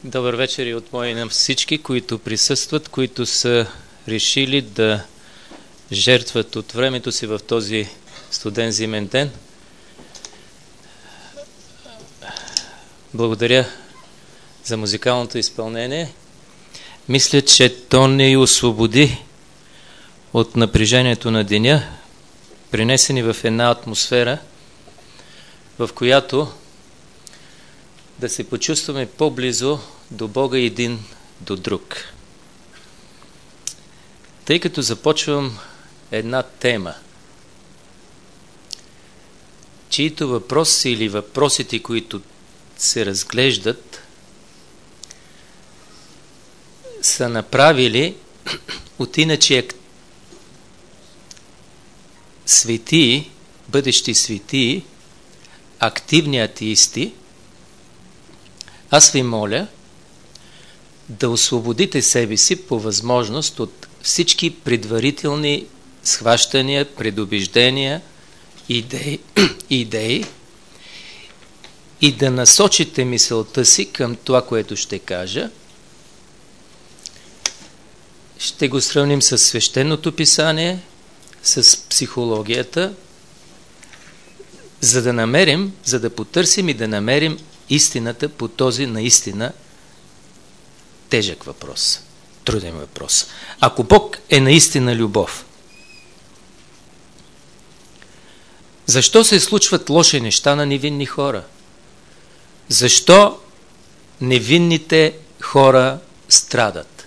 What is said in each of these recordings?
Добър вечер и от мои на всички, които присъстват, които са решили да жертват от времето си в този студен зимен ден. Благодаря за музикалното изпълнение. Мисля, че то не освободи от напрежението на деня, принесени в една атмосфера, в която да се почувстваме по-близо до Бога един до друг. Тъй като започвам една тема, чието въпрос или въпросите, които се разглеждат, са направили от иначе светии, бъдещи светии, активни атеисти, аз ви моля да освободите себе си по възможност от всички предварителни схващания, предубеждения, идеи и да насочите мисълта си към това, което ще кажа. Ще го сравним с свещеното писание, с психологията, за да потърсим и да намерим истината по този наистина тежък въпрос, труден въпрос. Ако Бог е наистина любов, защо се случват лоши неща на невинни хора? Защо невинните хора страдат?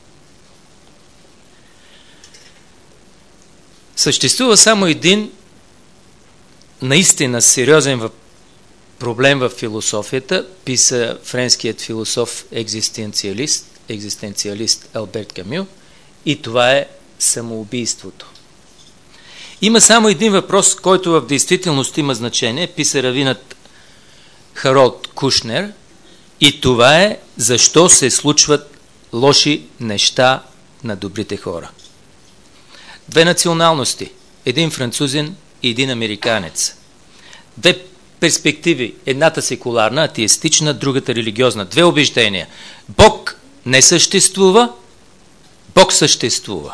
Съществува само един наистина сериозен проблем в философията, писа френският философ-екзистенциалист Алберт Камю, и това е самоубийството. Има само един въпрос, който в действителност има значение, писа равинът Харолд Кушнер, и това е защо се случват лоши неща на добрите хора. Две националности, един французин и един американец. Две перспективи, едната секуларна, атеистична, другата религиозна. Две убеждения. Бог не съществува, Бог съществува.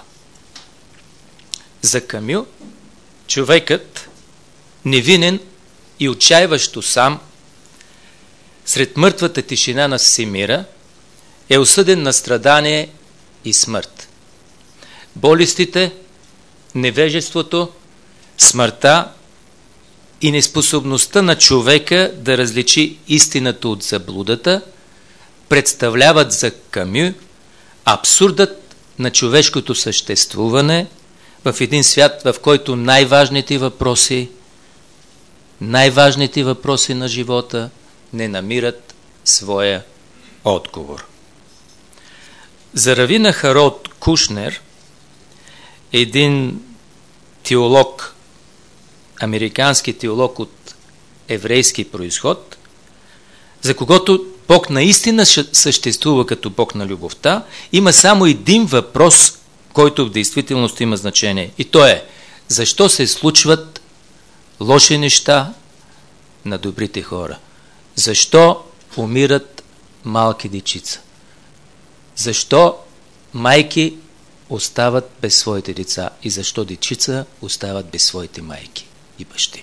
За Камю, човекът, невинен и отчаиващо сам, сред мъртвата тишина на всемира, е осъден на страдание и смърт. Болестите, невежеството, смъртта и неспособността на човека да различи истината от заблудата представляват за Камю абсурдът на човешкото съществуване в един свят, в който най-важните въпроси на живота не намират своя отговор. За равина Харолд Кушнер, един теолог, американски теолог от еврейски произход, за когото Бог наистина съществува като Бог на любовта, има само един въпрос, който в действителност има значение. И то е: защо се случват лоши неща на добрите хора? Защо умират малки дечица? Защо майки остават без своите деца и защо дечица остават без своите майки и бащи?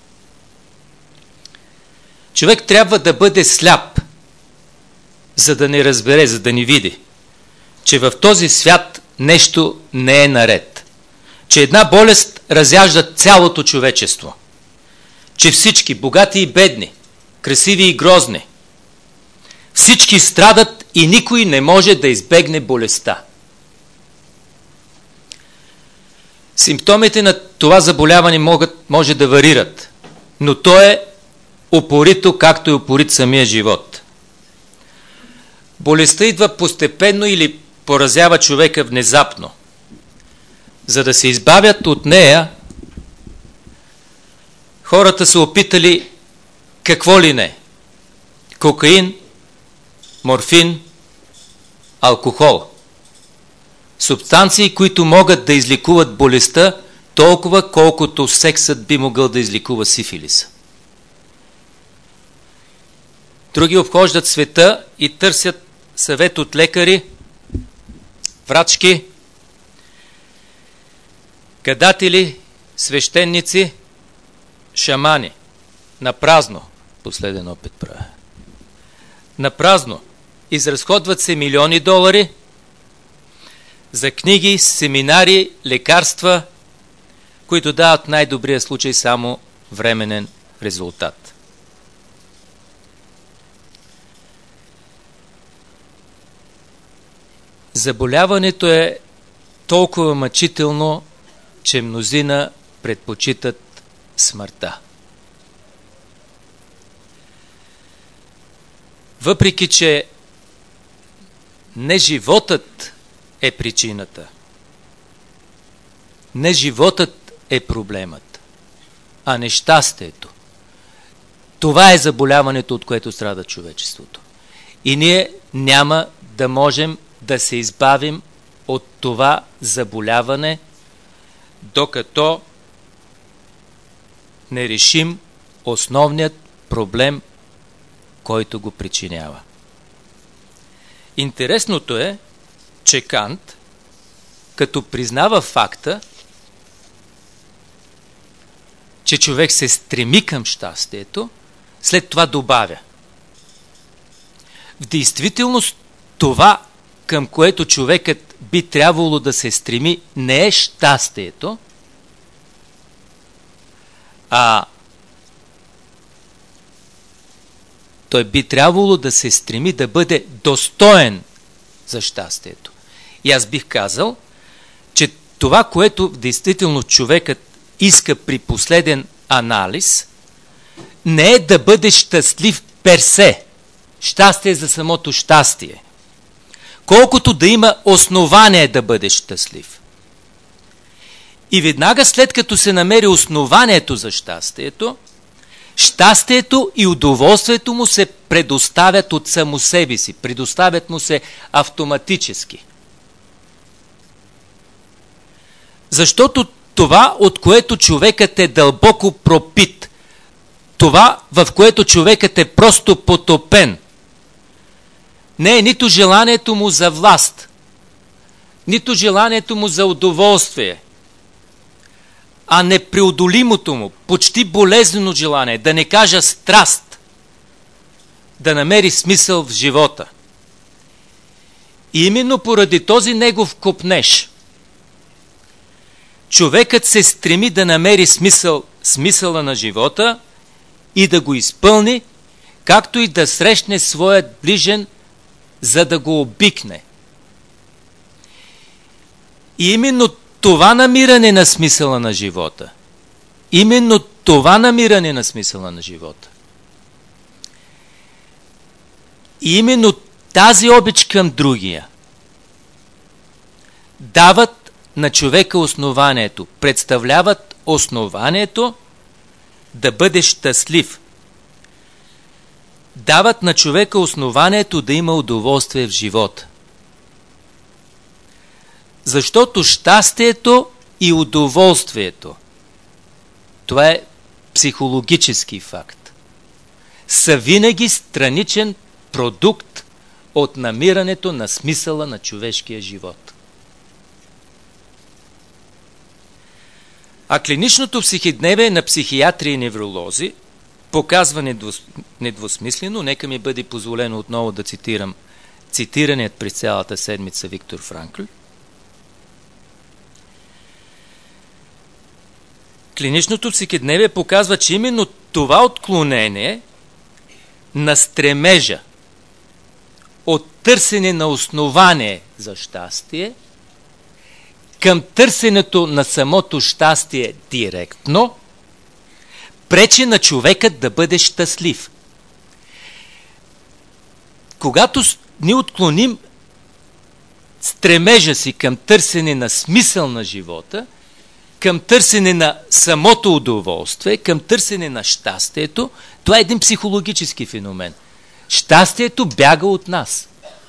Човек трябва да бъде сляп, за да не разбере, за да не види, че в този свят нещо не е наред, че една болест разяжда цялото човечество, че всички, богати и бедни, красиви и грозни, всички страдат и никой не може да избегне болестта. Симптомите на това заболяване може да варират, но то е упорито, както е упорит самия живот. Болестта идва постепенно или поразява човека внезапно. За да се избавят от нея, хората са опитали какво ли не: кокаин, морфин, алкохол. Субстанции, които могат да излекуват болестта толкова, колкото сексът би могъл да излекува сифилиса. Други обхождат света и търсят съвет от лекари, врачки, гадатели, свещеници, шамани. Напразно, последен опит правя. Напразно. Изразходват се милиони долари за книги, семинари, лекарства, които дават в най-добрия случай само временен резултат. Заболяването е толкова мъчително, че мнозина предпочитат смъртта. Въпреки че не животът е причината, не животът е проблемът, а нещастието. Това е заболяването, от което страда човечеството. И ние няма да можем да се избавим от това заболяване, докато не решим основният проблем, който го причинява. Интересното е, че Кант, като признава факта, че човек се стреми към щастието, след това добавя: в действителност това, към което човекът би трябвало да се стреми, не е щастието, а той би трябвало да се стреми да бъде достоен за щастието. И аз бих казал, че това, което действително човекът иска при последен анализ, не е да бъде щастлив персе. Щастие за самото щастие. Колкото да има основание да бъде щастлив. И веднага след като се намери основанието за щастието, щастието и удоволствието му се предоставят от само себе си, предоставят му се автоматически. Защото това, от което човекът е дълбоко пропит, това, в което човекът е просто потопен, не е нито желанието му за власт, нито желанието му за удоволствие, а непреодолимото му, почти болезнено желание, да не кажа страст, да намери смисъл в живота. И именно поради този негов копнеж, човекът се стреми да намери смисъла на живота и да го изпълни, както и да срещне своят ближен, за да го обикне. И именно това намиране на смисъла на живота, именно това намиране на смисъла на живота, и именно тази обич към другия дават на човека основанието, представляват основанието да бъде щастлив. Дават на човека основанието да има удоволствие в живота. Защото щастието и удоволствието, това е психологически факт, са винаги страничен продукт от намирането на смисъла на човешкия живот. А клиничното психидневие на психиатри и невролози показва недвусмислено, нека ми бъде позволено отново да цитирам цитираният през цялата седмица Виктор Франкл. Клиничното психидневие показва, че именно това отклонение на стремежа от търсене на основание за щастие към търсенето на самото щастие директно пречи на човекът да бъде щастлив. Когато ни отклоним стремежа си към търсене на смисъл на живота, към търсене на самото удоволствие, към търсене на щастието, това е един психологически феномен. Щастието бяга от нас.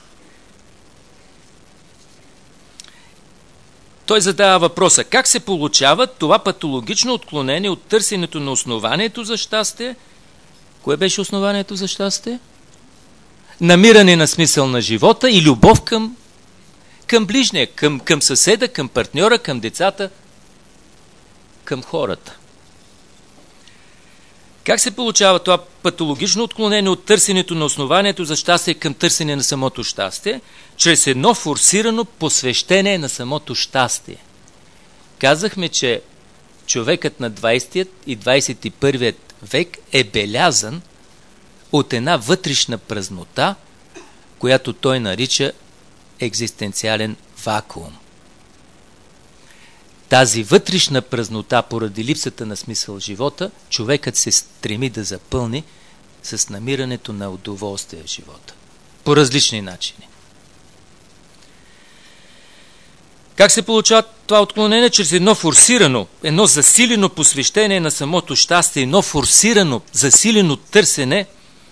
Той задава въпроса: как се получава това патологично отклонение от търсенето на основанието за щастие? Кое беше основанието за щастие? намиране на смисъл на живота и любов към ближния, към съседа, към партньора, към децата, към хората. Как се получава това патологично отклонение от търсенето на основанието за щастие към търсене на самото щастие? Чрез едно форсирано посвещение на самото щастие. Казахме, че човекът на 20 и 21 век е белязан от една вътрешна празнота, която той нарича екзистенциален вакуум. Тази вътрешна празнота, поради липсата на смисъл в живота, човекът се стреми да запълни с намирането на удоволствие в живота. По различни начини. Как се получава това отклонение? Чрез едно форсирано, едно засилено посвещение на самото щастие, едно форсирано, засилено търсене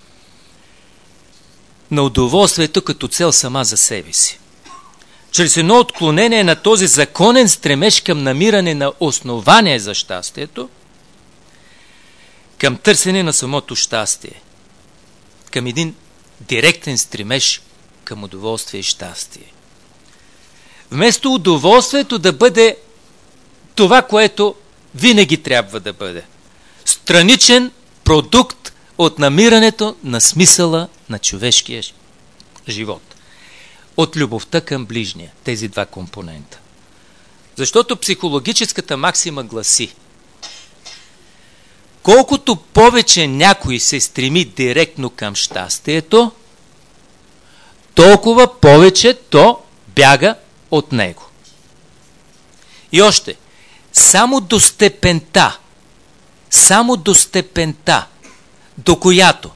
на удоволствието като цел сама за себе си. Чрез едно отклонение на този законен стремеж към намиране на основание за щастието, към търсене на самото щастие, към един директен стремеж към удоволствие и щастие. Вместо удоволствието да бъде това, което винаги трябва да бъде. Страничен продукт от намирането на смисъла на човешкия живот. От любовта към ближния. Тези два компонента. Защото психологическата максима гласи: колкото повече някой се стреми директно към щастието, толкова повече то бяга от него. И още, само до степента, до която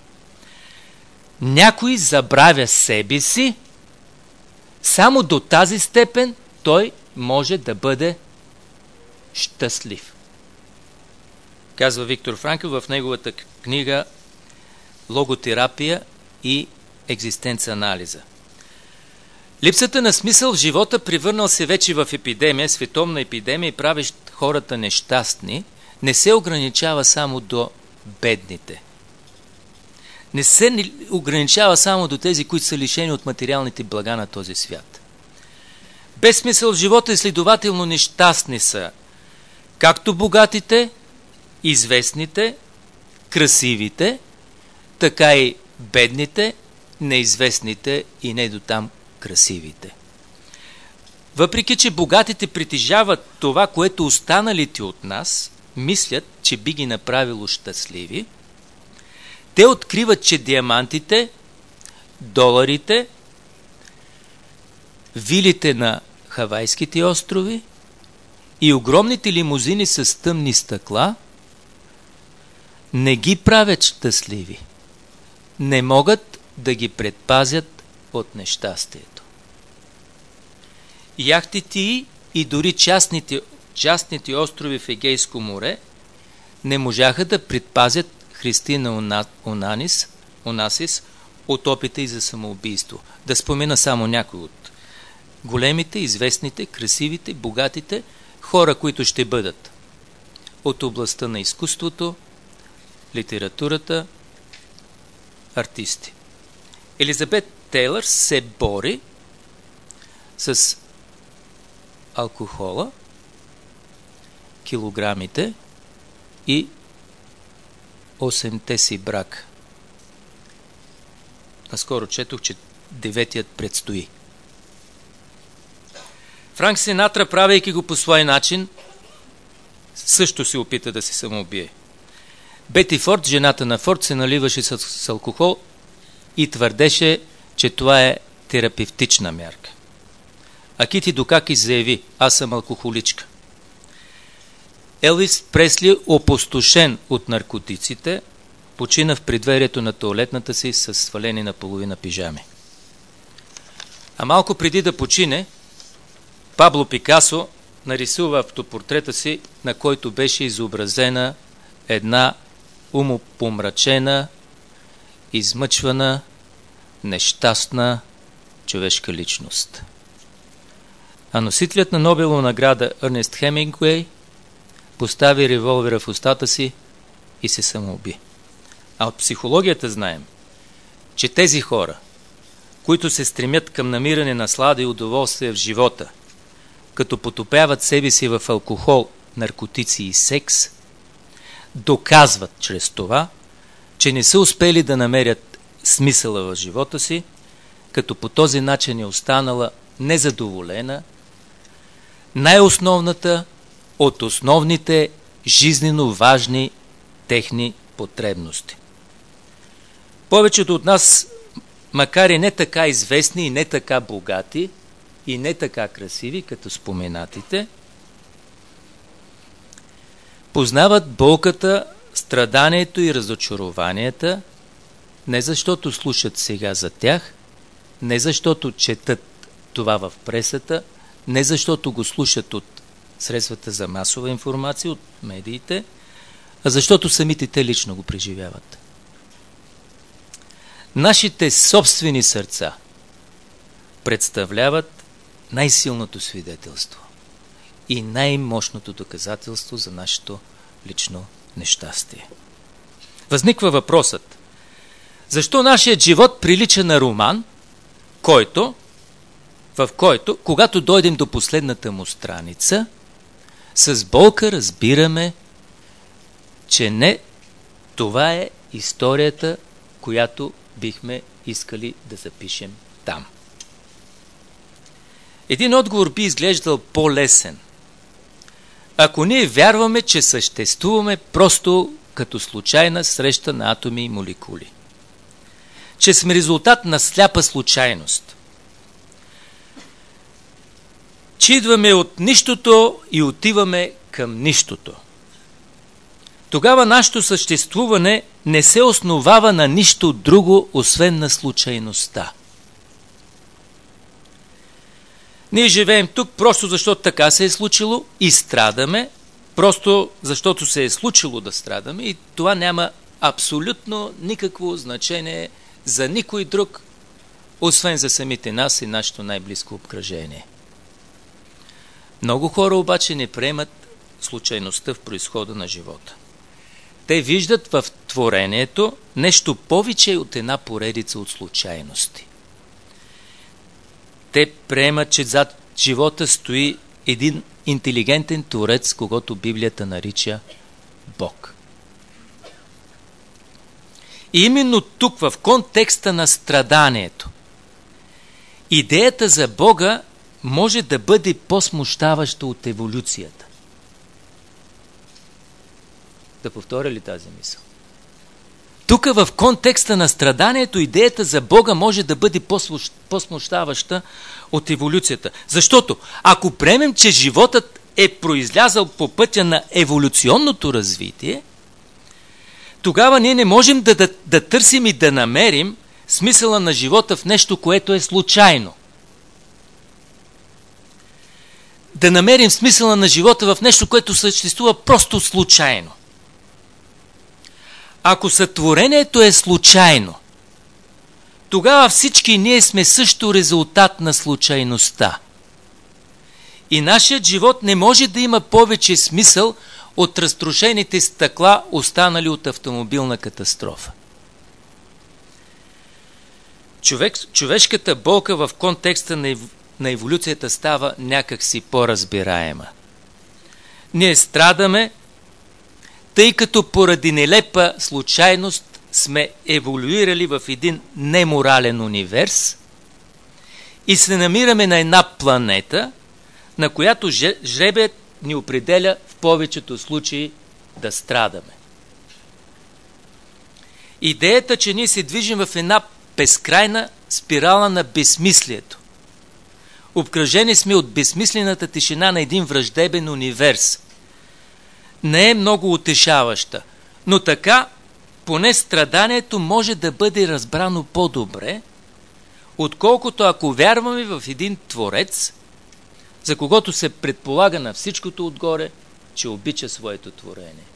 някой забравя себе си, само до тази степен той може да бъде щастлив. Казва Виктор Франкъл в неговата книга "Логотерапия и екзистенц-анализа". Липсата на смисъл в живота, превърнал се вече в епидемия, световна епидемия и правещ хората нещастни, не се ограничава само до бедните. Не се ограничава само до тези, които са лишени от материалните блага на този свят. Без смисъл в живота и следователно нещастни са както богатите, известните, красивите, така и бедните, неизвестните и не до там красивите. Въпреки че богатите притежават това, което останалите от нас мислят, че би ги направило щастливи, те откриват, че диамантите, доларите, вилите на Хавайските острови и огромните лимузини с тъмни стъкла не ги правят щастливи. Не могат да ги предпазят от нещастието. Яхтите и дори частните острови в Егейско море не можаха да предпазят Христина Онасис от опита и за самоубийство. Да спомена само някой от големите, известните, красивите, богатите хора, които ще бъдат от областта на изкуството, литературата, артисти. Елизабет Тейлър се бори с алкохола, килограмите и 8-те си брак. Наскоро четох, че 9-тият предстои. Франк Синатра, правейки го по свой начин, също се опита да се самоубие. Бети Форд, жената на Форд, се наливаше с алкохол и твърдеше, че това е терапевтична мярка. А Кити Дукакис заяви: аз съм алкохоличка. Елвис Пресли, опустошен от наркотиците, почина в предверието на тоалетната си с свалени на половина пижами. А малко преди да почине, Пабло Пикасо нарисува автопортрета си, на който беше изобразена една умопомрачена, измъчвана, нещастна човешка личност. А носителят на Нобелова награда Ернест Хемингуей постави револвера в устата си и се самоуби. А от психологията знаем, че тези хора, които се стремят към намиране на слада и удоволствие в живота, като потопяват себе си в алкохол, наркотици и секс, доказват чрез това, че не са успели да намерят смисъла в живота си, като по този начин е останала незадоволена най-основната от основните жизнено важни техни потребности. Повечето от нас, макар и не така известни, и не така богати, и не така красиви, като споменатите, познават болката, страданието и разочарованията, не защото слушат сега за тях, не защото четат това в пресата, не защото го слушат от средствата за масова информация, от медиите, а защото самите те лично го преживяват. Нашите собствени сърца представляват най-силното свидетелство и най-мощното доказателство за нашето лично нещастие. Възниква въпросът: защо нашият живот прилича на роман, в който, когато дойдем до последната му страница, с болка разбираме, че не това е историята, която бихме искали да запишем там. Един отговор би изглеждал по-лесен, ако ние вярваме, че съществуваме просто като случайна среща на атоми и молекули, че сме резултат на сляпа случайност, че идваме от нищото и отиваме към нищото. Тогава нашето съществуване не се основава на нищо друго, освен на случайността. Ние живеем тук просто защото така се е случило и страдаме, просто защото се е случило да страдаме, и това няма абсолютно никакво значение за никой друг, освен за самите нас и нашето най-близко обкръжение. Много хора обаче не приемат случайността в произхода на живота. Те виждат в творението нещо повече от една поредица от случайности. Те приемат, че зад живота стои един интелигентен творец, когото Библията нарича Бог. И именно тук, в контекста на страданието, идеята за Бога може да бъде по-смущаваща от еволюцията. Да повторя ли тази мисъл? Тук в контекста на страданието идеята за Бога може да бъде по-смущаваща от еволюцията. Защото ако приемем, че животът е произлязал по пътя на еволюционното развитие, тогава ние не можем да търсим и да намерим смисъла на живота в нещо, което е случайно. Да намерим смисъла на живота в нещо, което съществува просто случайно. Ако сътворението е случайно, тогава всички ние сме също резултат на случайността. И нашият живот не може да има повече смисъл от разтрошените стъкла, останали от автомобилна катастрофа. Човешката болка в контекста на еволюцията става някакси по-разбираема. Ние страдаме, тъй като поради нелепа случайност сме еволюирали в един неморален универс и се намираме на една планета, на която жребият ни определя в повечето случаи да страдаме. Идеята, че ние се движим в една безкрайна спирала на безсмислието. Обкръжени сме от безсмислената тишина на един враждебен универс. Не е много утешаваща, но така поне страданието може да бъде разбрано по-добре, отколкото ако вярваме в един творец, за когото се предполага на всичкото отгоре, че обича своето творение.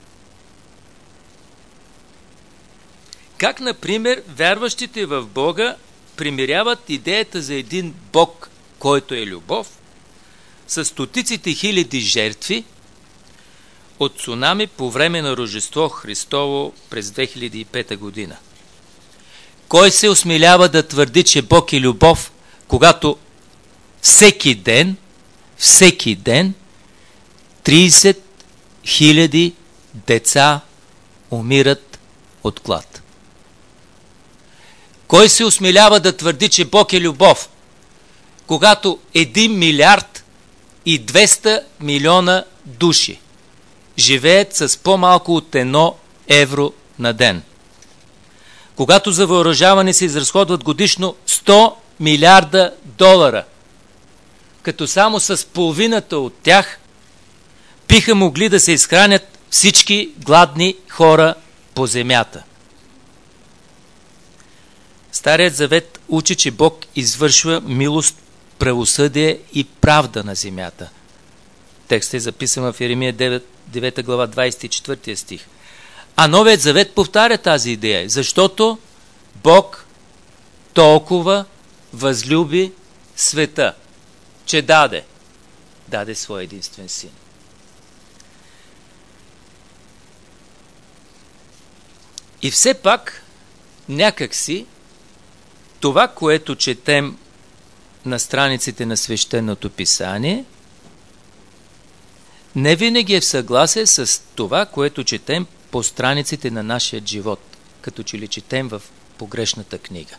Как, например, вярващите в Бога примиряват идеята за един Бог, който е любов, с стотиците хиляди жертви от цунами по време на Рождество Христово през 2005 година? Кой се осмелява да твърди, че Бог е любов, когато всеки ден 30 000 деца умират от глад? Кой се осмелява да твърди, че Бог е любов, когато 1 милиард и 200 милиона души живеят с по-малко от 1 евро на ден? Когато за въоръжаване се изразходват годишно 100 милиарда долара, като само с половината от тях биха могли да се изхранят всички гладни хора по земята. Старият завет учи, че Бог извършва милост, правосъдие и правда на земята. Текстът е записан в Йеремия 9 глава 24 стих. А Новият завет повтаря тази идея, защото Бог толкова възлюби света, че даде своя единствен син. И все пак, някакси, това, което четем на страниците на Свещеното писание, не винаги е в съгласие с това, което четем по страниците на нашия живот, като че ли четем в погрешната книга.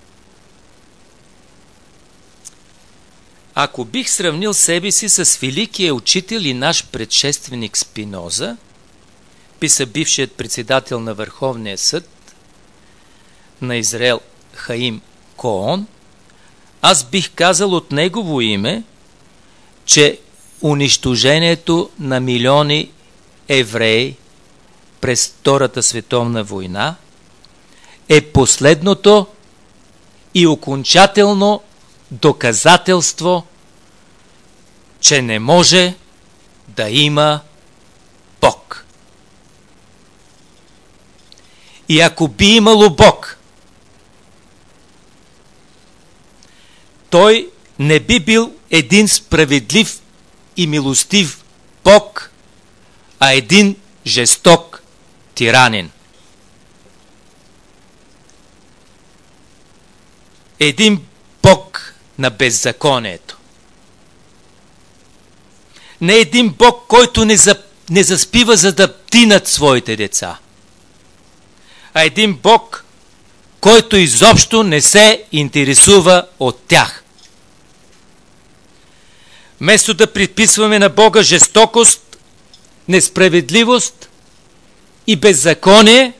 Ако бих сравнил себе си с великия учител и наш предшественик Спиноза, писа бившият председател на Върховния съд на Израел Хаим Коон, аз бих казал от негово име, че унищожението на милиони евреи през Втората световна война е последното и окончателно доказателство, че не може да има Бог. И ако би имало Бог, той не би бил един справедлив и милостив Бог, а един жесток тиранин. Един Бог на беззаконието. Не един Бог, който не заспива, за да птинат своите деца, а един Бог, който изобщо не се интересува от тях. Вместо да приписваме на Бога жестокост, несправедливост и беззаконие,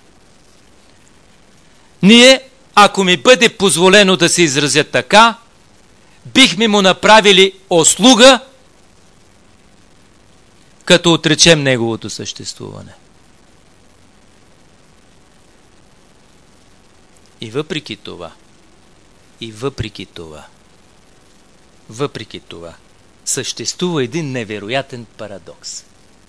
ние, ако ми бъде позволено да се изразя така, бихме му направили услуга, като отречем неговото съществуване. И въпреки това, съществува един невероятен парадокс.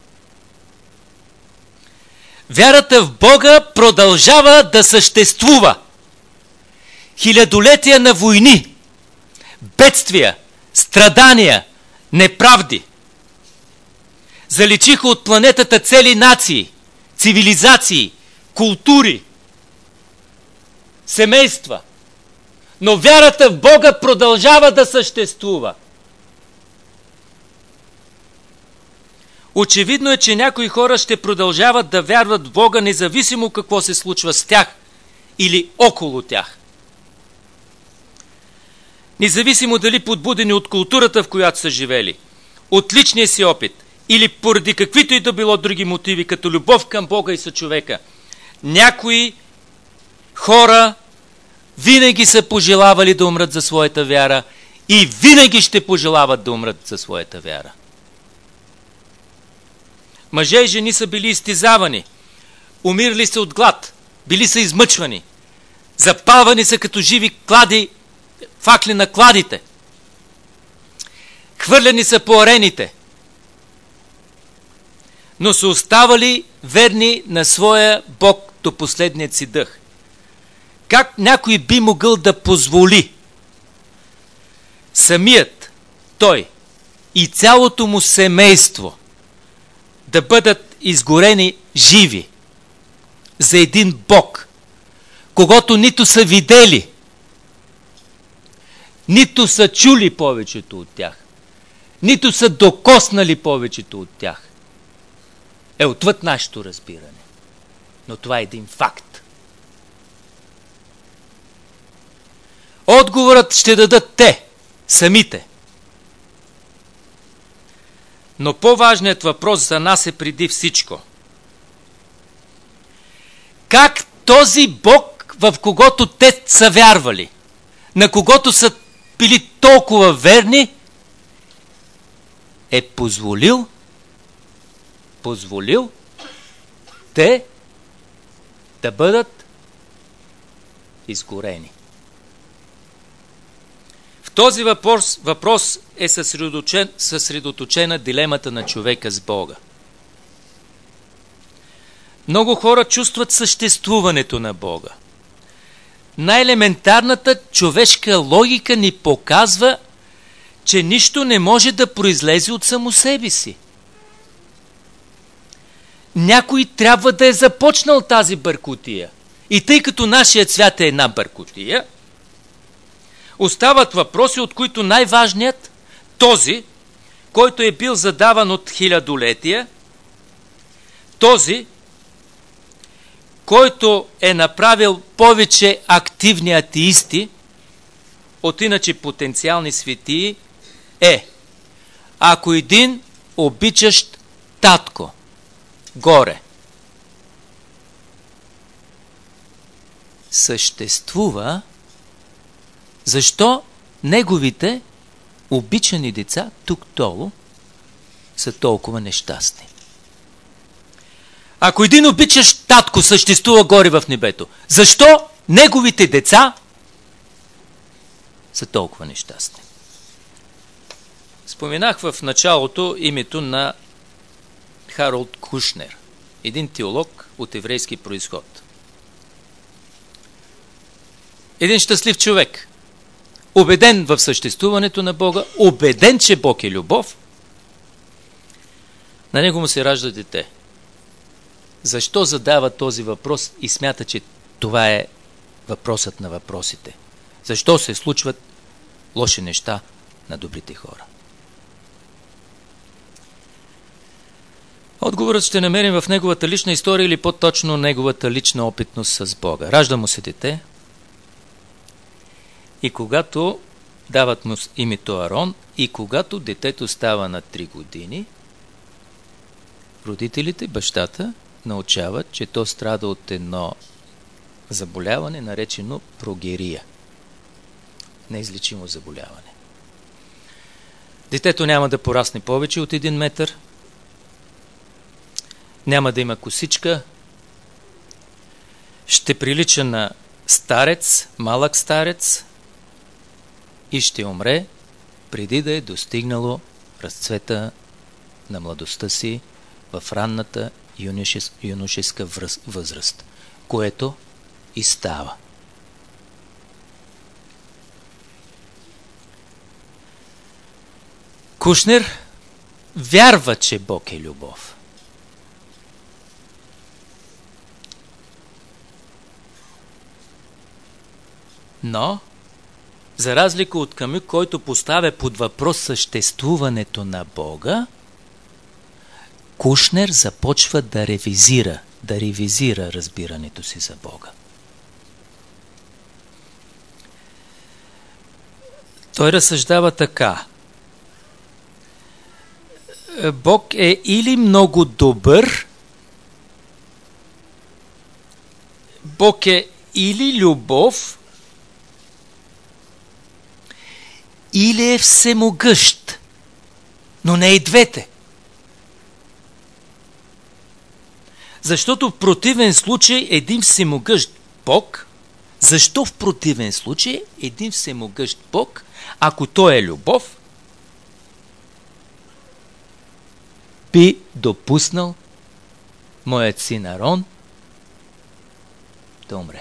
Вярата в Бога продължава да съществува. Хилядолетия на войни, бедствия, страдания, неправди заличиха от планетата цели нации, цивилизации, култури, семейства. Но вярата в Бога продължава да съществува. Очевидно е, че някои хора ще продължават да вярват в Бога, независимо какво се случва с тях или около тях. Независимо дали подбудени от културата, в която са живели, от личния си опит или поради каквито и да било други мотиви, като любов към Бога и съчовека, някои хора винаги са пожелавали да умрат за своята вяра и винаги ще пожелават да умрат за своята вяра. Мъже и жени са били изтезавани, умирали са от глад, били са измъчвани, запалвани са като живи клади, факли на кладите, хвърляни са по арените, но са оставали верни на своя Бог до последният си дъх. Как някой би могъл да позволи самият той и цялото му семейство да бъдат изгорени живи за един Бог, когото нито са видели, нито са чули повечето от тях, нито са докоснали повечето от тях, е отвъд нашето разбиране. Но това е един факт. Отговорът ще дадат те, самите. Но по-важният въпрос за нас е преди всичко. Как този Бог, в когото те са вярвали, на когото са били толкова верни, е позволил те да бъдат изгорени. В този въпрос е съсредоточена дилемата на човека с Бога. Много хора чувстват съществуването на Бога. Най-елементарната човешка логика ни показва, че нищо не може да произлезе от само себе си. Някой трябва да е започнал тази бъркотия. И тъй като нашият свят е една бъркотия, остават въпроси, от които най-важният, този, който е бил задаван от хилядолетия, този, който е направил повече активни атеисти от иначе потенциални светии, е: ако един обичащ татко горе съществува, защо неговите обичани деца тук-долу са толкова нещастни? Ако един обичащ татко съществува горе в небето, защо неговите деца са толкова нещастни? Споменах в началото името на Харолд Кушнер, един теолог от еврейски произход. Един щастлив човек, убеден в съществуването на Бога, убеден, че Бог е любов. На него му се ражда дете. Защо задава този въпрос и смята, че това е въпросът на въпросите? Защо се случват лоши неща на добрите хора? Отговорът ще намерим в неговата лична история, или по-точно неговата лична опитност с Бога. Ражда му се дете и когато дават му името Арон и когато детето става на 3 години, родителите, бащата, научават, че то страда от едно заболяване, наречено прогерия. Неизлечимо заболяване. Детето няма да порасне повече от 1 метър, няма да има косичка, ще прилича на старец, малък старец и ще умре преди да е достигнало разцвета на младостта си в ранната юношеска възраст, което и става. Кушнер вярва, че Бог е любов. Но, за разлика от Камю, който поставя под въпрос съществуването на Бога, Кушнер започва да ревизира разбирането си за Бога. Той разсъждава така: Бог е или много добър, Бог е или любов, или е всемогъщ, но не и двете. Защото в противен случай един всемогъщ Бог, защо в противен случай един всемогъщ Бог, ако той е любов, би допуснал моят син Арон да умре?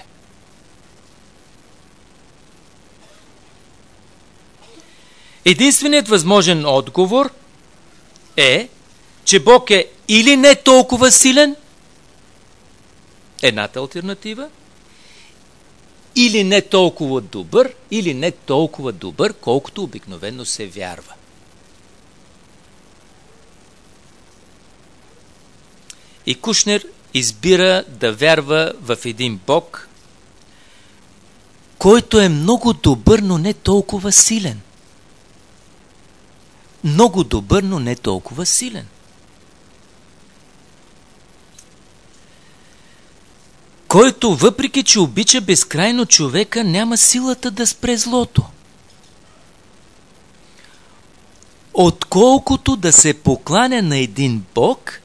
Единственият възможен отговор е, че Бог е или не толкова силен, едната алтернатива, или не толкова добър, или не толкова добър, колкото обикновено се вярва. И Кушнер избира да вярва в един Бог, който е много добър, но не толкова силен. Много добър, но не толкова силен. Който, въпреки че обича безкрайно човека, няма силата да спре злото. Отколкото да се покланя на един Бог,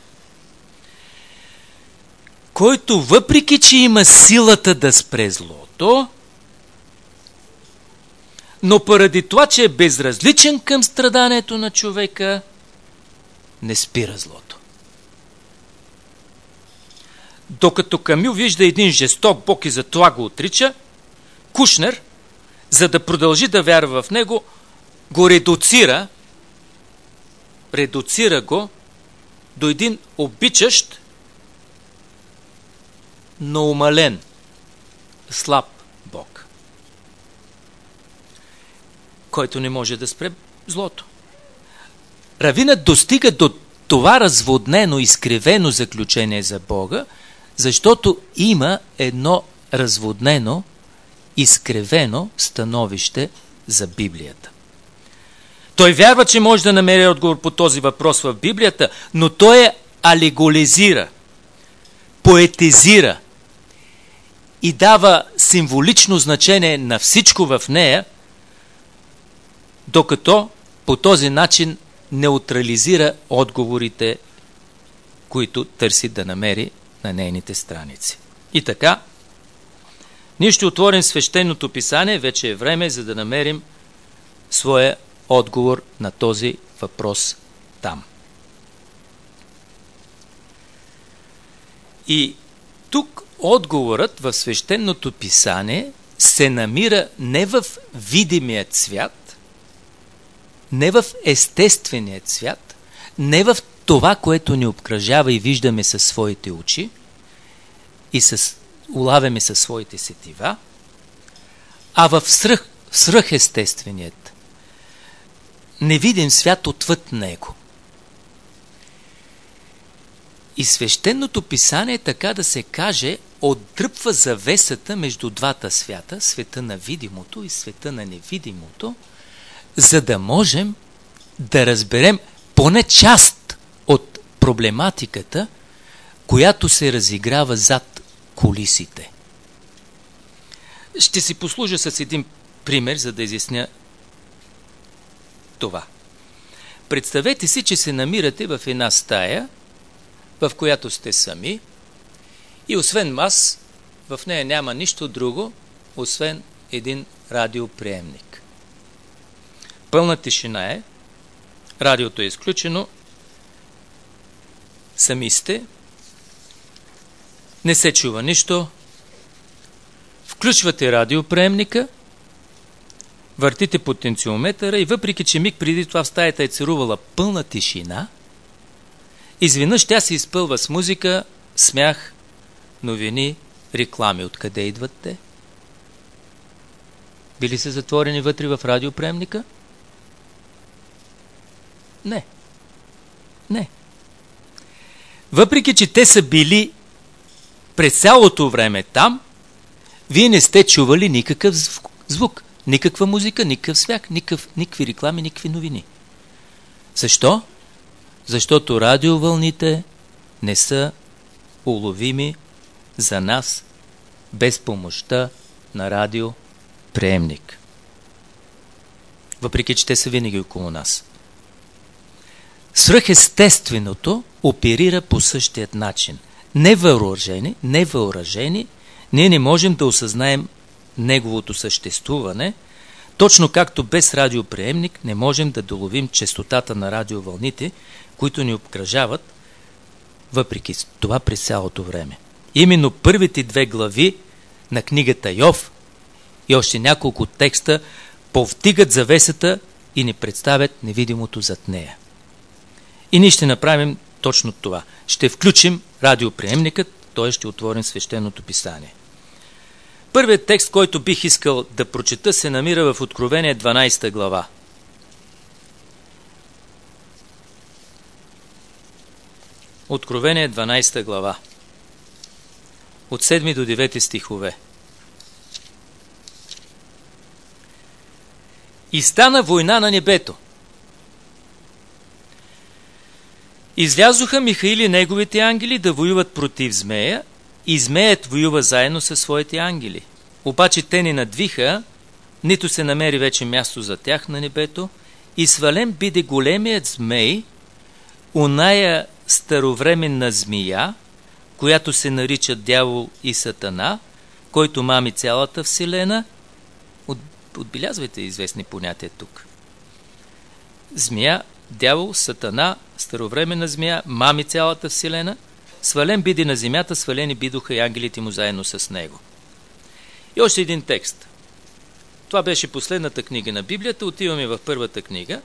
който, въпреки че има силата да спре злото, но поради това, че е безразличен към страданието на човека, не спира злото. Докато Камю вижда един жесток Бог и затова го отрича, Кушнер, за да продължи да вярва в него, го редуцира го до един обичащ, но умален, слаб Бог, който не може да спре злото. Равинът достига до това разводнено, изкривено заключение за Бога, защото има едно разводнено, изкривено становище за Библията. Той вярва, че може да намери отговор по този въпрос в Библията, но той я алеголизира, поетизира и дава символично значение на всичко в нея, докато по този начин неутрализира отговорите, които търси да намери на нейните страници. И така, ние ще отворим свещеното писание, вече е време, за да намерим своя отговор на този въпрос там. И тук отговорът в свещеното писание се намира не в видимият свят, не в естественият свят, не в това, което ни обкръжава и виждаме със своите очи и улавяме със своите сетива, а в свръхестественият, невидим свят отвъд него. И свещеното писание, така да се каже, отдръпва завесата между двата свята, света на видимото и света на невидимото, за да можем да разберем поне част от проблематиката, която се разиграва зад кулисите. Ще си послужа с един пример, за да изясня това. Представете си, че се намирате в една стая, в която сте сами, и освен вас, в нея няма нищо друго, освен един радиоприемник. Пълна тишина е, радиото е изключено, сами сте, не се чува нищо, включвате радиоприемника, въртите потенциометъра и въпреки, че миг преди това в стаята е царувала пълна тишина, изведнъж тя се изпълва с музика, смях, новини, реклами. Откъде идват те? Били са затворени вътре в радиоприемника? Не. Въпреки, че те са били през цялото време там, вие не сте чували никакъв звук, никаква музика, никакъв смях, никакви реклами, никакви новини. Защо? Защото радиовълните не са уловими за нас без помощта на радиоприемник. Въпреки, че те са винаги около нас. Свръхестественото оперира по същият начин. Невъоръжени, ние не можем да осъзнаем неговото съществуване, точно както без радиоприемник не можем да доловим честотата на радиовълните, които ни обкръжават, въпреки това през цялото време. Именно първите 2 глави на книгата Йов и още няколко текста повдигат завесата и ни представят невидимото зад нея. И ние ще направим точно това. Ще включим радиоприемникът, т.е. ще отворим свещеното писание. Първият текст, който бих искал да прочета, се намира в Откровение 12 глава. Откровение 12 глава. От 7 до 9 стихове. И стана война на небето. Излязоха Михаил и неговите ангели да воюват против змея, и змеят воюва заедно със своите ангели. Обаче те не надвиха, нито се намери вече място за тях на небето, и свален биде големият змей, оная старовременна змия, която се нарича дявол и сатана, който мами цялата вселена. Отбелязвайте известни понятия тук. Змия, дявол, сатана, старовременна змия, мами цялата вселена. Свален биде на земята, свалени бидоха и ангелите му заедно с него. И още един текст. Това беше последната книга на Библията. Отиваме в първата книга.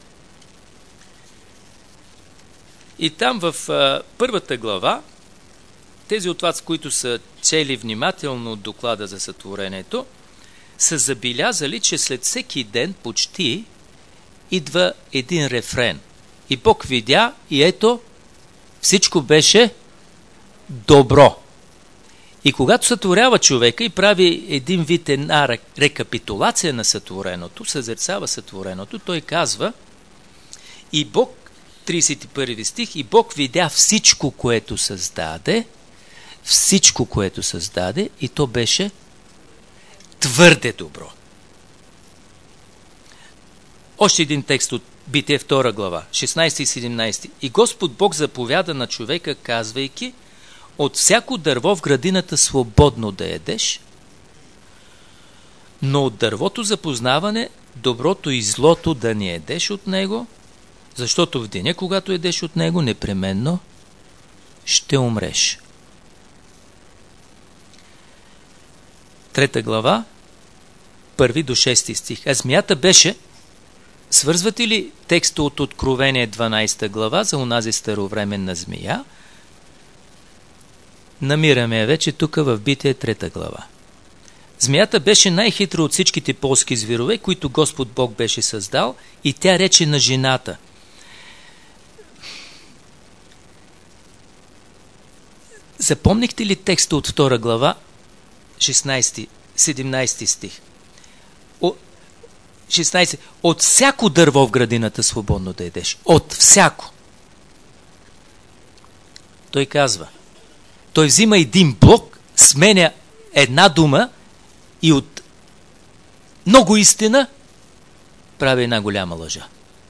И там в първата глава, тези от вас, които са чели внимателно от доклада за сътворението, са забелязали, че след всеки ден почти идва един рефрен. И Бог видя, и ето, всичко беше добро. И когато сътворява човека и прави един вид една рекапитулация на сътвореното, съзерцава сътвореното, той казва, и Бог, 31 стих, и Бог видя всичко, което създаде, и то беше твърде добро. Още един текст от Битие 2 глава, 16 и 17. И Господ Бог заповяда на човека, казвайки, от всяко дърво в градината свободно да ядеш, но от дървото за познаване, доброто и злото да не ядеш от него, защото в деня, когато ядеш от него, непременно ще умреш. 3 глава, 1 до 6 стих. А змията беше, свързвате ли текста от Откровение 12 глава за онази старовременна змия? Намираме я вече тук в Битие 3 глава. Змията беше най-хитра от всичките полски зверове, които Господ Бог беше създал, и тя рече на жената. Запомнихте ли текста от 2 глава, 17 стих? 16. От всяко дърво в градината свободно да ядеш. От всяко. Той казва. Той взима един блок, сменя една дума и от много истина прави една голяма лъжа.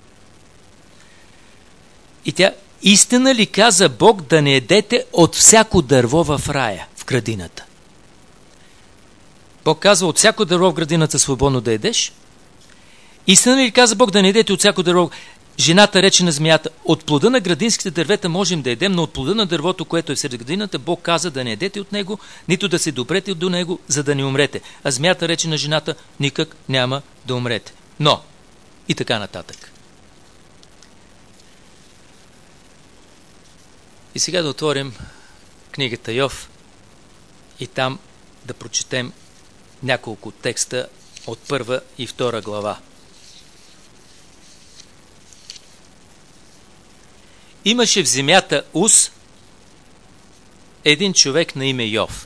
И тя, истина ли каза Бог да не ядете от всяко дърво в рая, в градината? Бог казва от всяко дърво в градината свободно да ядеш. Истина ли каза Бог да не ядете от всяко дърво? Жената рече на змията, от плода на градинските дървета можем да ядем, но от плода на дървото, което е в сред градината, Бог каза да не ядете от него, нито да се допрете до него, за да не умрете. А змията рече на жената, никак няма да умрете. Но, и така нататък. И сега да отворим книгата Йов и там да прочетем няколко текста от 1 и 2 глава. Имаше в земята Уз един човек на име Йов.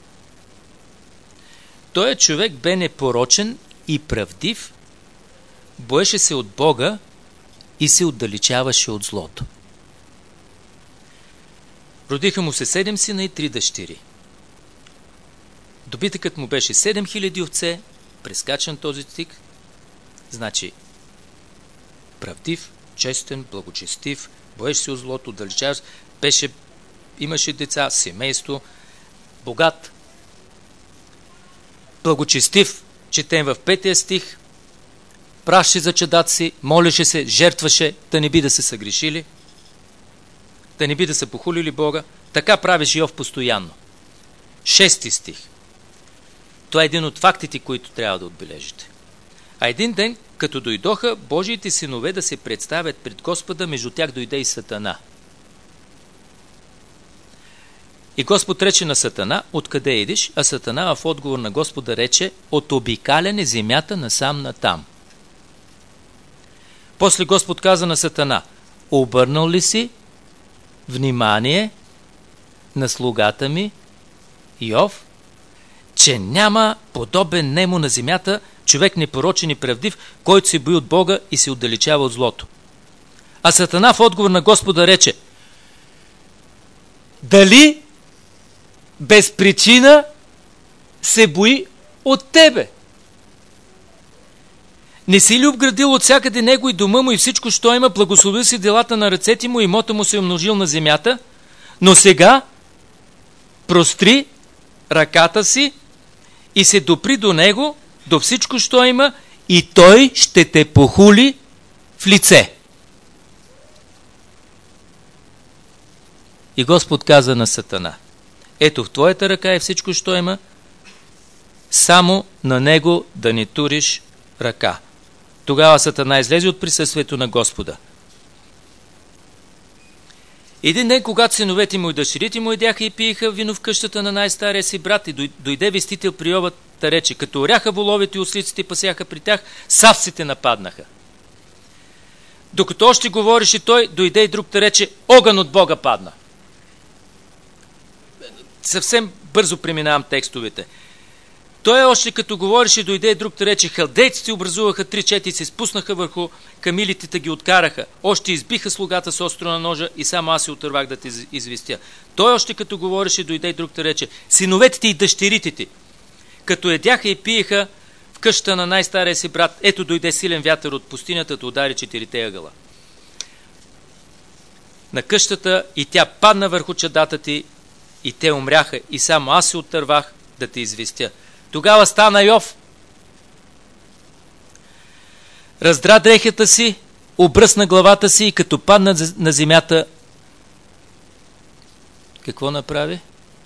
Той човек бе непорочен и правдив, боеше се от Бога и се отдалечаваше от злото. Родиха му се 7 сина и 3 дъщери. Добитъкът му беше 7000 овце, прескачан този стих, значи правдив, честен, благочестив, боеше се от злото, отдалечаваше, имаше деца, семейство, богат, благочестив, четем в 5 стих, праше за чадата си, молеше се, жертваше, да не би да се съгрешили, да не би да са похулили Бога. Така правеше Йов постоянно. 6 стих. Това е един от фактите, които трябва да отбележите. А един ден, като дойдоха Божиите синове да се представят пред Господа, между тях дойде и Сатана. И Господ рече на Сатана: откъде идиш? А Сатана в отговор на Господа рече: от обикаляне земята насам натам. После Господ каза на Сатана: обърнал ли си внимание на слугата ми Йов, че няма подобен нему на земята човек непорочен и правдив, който се бои от Бога и се отдалечава от злото? А Сатана в отговор на Господа рече: дали без причина се бои от тебе? Не си ли обградил от всякъде него и дома му и всичко, що има, благословил си делата на ръцете му и имота му се е умножил на земята, но сега простри ръката си и се допри до него, до всичко, що има, и той ще те похули в лице. И Господ каза на Сатана: ето в твоята ръка е всичко, що има, само на него да не туриш ръка. Тогава Сатана излезе от присъствието на Господа. Един ден, когато синовете му и дъщерите му едяха и пиеха вино в къщата на най-стария си брат, и дойде вестител при Йова, та рече: като оряха воловете и ослиците пасяха при тях, савците нападнаха. Докато още говореше той, дойде и друг, та рече: огън от Бога падна. Съвсем бързо преминавам текстовете. Той още като говореше, дойде и друг, та рече: халдейците образуваха 3-4 и се спуснаха върху камилите, та ги откараха. Още избиха слугата с остро на ножа и само аз се отървах да те известя. Той още като говореше, дойде и друг, та рече: синовете и дъщерите ти, като едяха и пиеха в къщата на най-стария си брат, ето дойде силен вятър от пустинята да удари 4 ъгъла на къщата и тя падна върху чадата ти и те умряха и само аз се отървах да те известя. Тогава стана Йов, раздра дрехата си, обръсна главата си и като падна на земята, какво направи?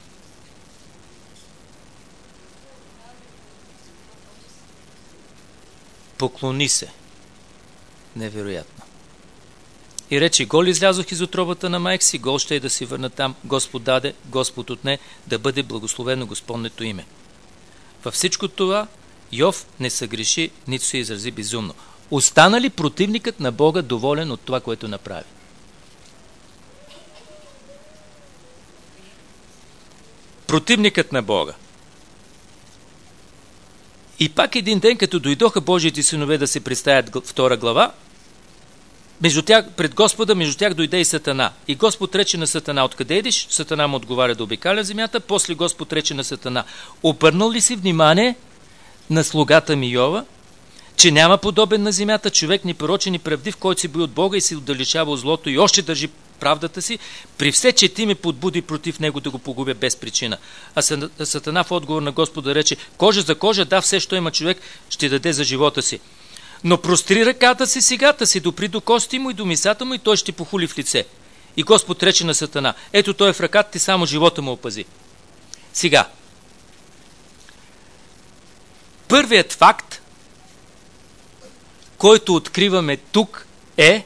Поклони се. Невероятно. И рече: гол излязох из утробата на майка си, гол ще е да си върна там. Господ даде, Господ отне, да бъде благословено Господнето име. Във всичко това Йов не съгреши, нито се изрази безумно. Остана ли противникът на Бога доволен от това, което направи? Противникът на Бога. И пак един ден, като дойдоха Божиите синове да се представят 2 глава, между тях, пред Господа, между тях дойде и Сатана. И Господ рече на Сатана: откъде идиш? Сатана му отговаря: да обикаля земята. После Господ рече на Сатана: обърнал ли си внимание на слугата ми Йова, че няма подобен на земята човек непорочен и правдив, който се бои от Бога и се отдалечава от злото и още държи правдата си, при все, че ти ме подбуди против него да го погубя без причина. А Сатана в отговор на Господа рече: кожа за кожа, да, все, що има човек, ще даде за живота си. Но простри ръката си сега, да се допри до кости му и до мисата му и той ще похули в лице. И Господ рече на Сатана: ето той е в ръката ти, само живота му опази. Сега, първият факт, който откриваме тук е: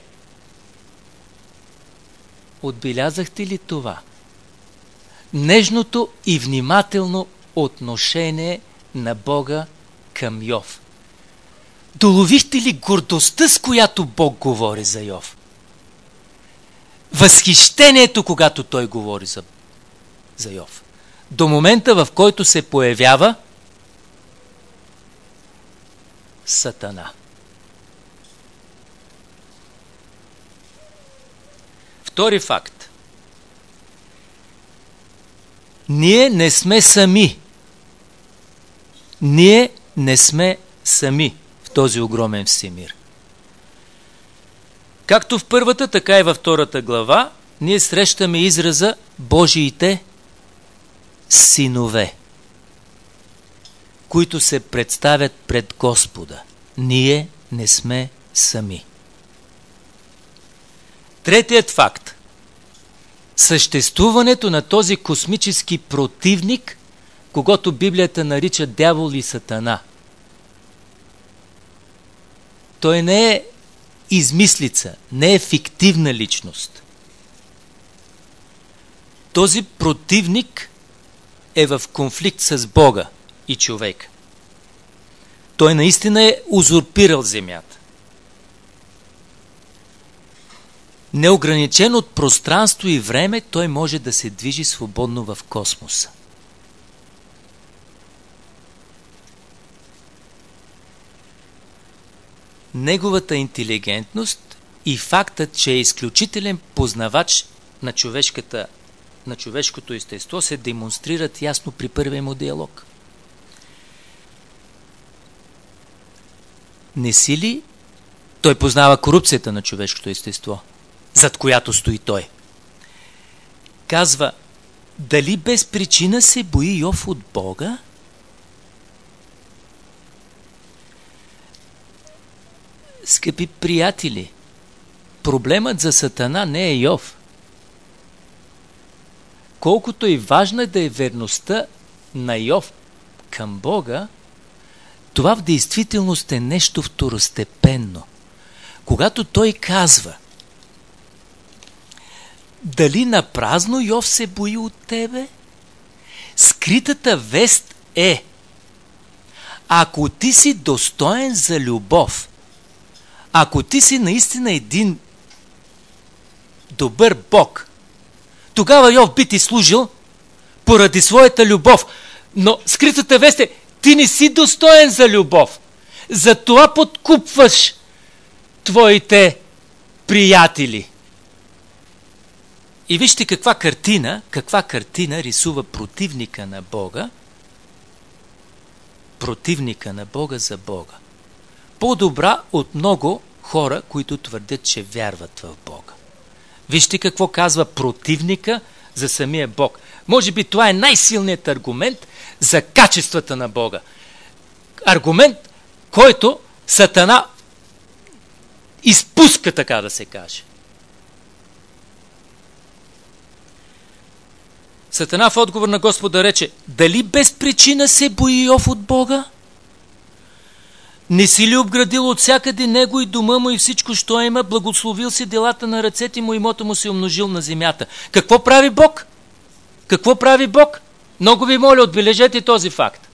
отбелязахте ли това? Нежното и внимателно отношение на Бога към Йов. Доловихте ли гордостта, с която Бог говори за Йов? Възхищението, когато той говори за Йов. До момента, в който се появява Сатана. Втори факт. Ние не сме сами. Ние не сме сами в този огромен всемир. Както в първата, така и във втората глава, ние срещаме израза Божиите синове, които се представят пред Господа. Ние не сме сами. Третият факт. Съществуването на този космически противник, когото Библията нарича дявол и Сатана. Той не е измислица, не е фиктивна личност. този противник е в конфликт с Бога и човека. Той наистина е узурпирал земята. Неограничен от пространство и време, той може да се движи свободно в космоса. Неговата интелигентност и фактът, че е изключителен познавач на човешкото естество, се демонстрират ясно при първия му диалог. Не си ли? Той познава корупцията на човешкото естество, зад която стои той. Казва, дали без причина се бои Йов от Бога? Скъпи приятели, проблемът за Сатана не е Йов. Колкото и важна да е верността на Йов към Бога, това в действителност е нещо второстепенно. Когато той казва, дали напразно Йов се бои от тебе? Скритата вест е, ако ти си достоен за любов, ако ти си наистина един добър Бог, тогава Йов би ти служил поради своята любов. Но скритата вест е, ти не си достоен за любов. Затова подкупваш твоите приятели. И вижте каква картина рисува противника на Бога. Противника на Бога за Бога. По-добра от много хора, които твърдят, че вярват в Бога. Вижте какво казва противника за самия Бог. Може би това е най-силният аргумент за качествата на Бога. Аргумент, който Сатана изпуска, така да се каже. Сатана в отговор на Господа рече, дали без причина се бои Йов от Бога? Не си ли обградил от всякъде него и дома му и всичко, що има, благословил си делата на ръцете му, имота му се умножил на земята. Какво прави Бог? Какво прави Бог? Много ви моля, отбележете този факт.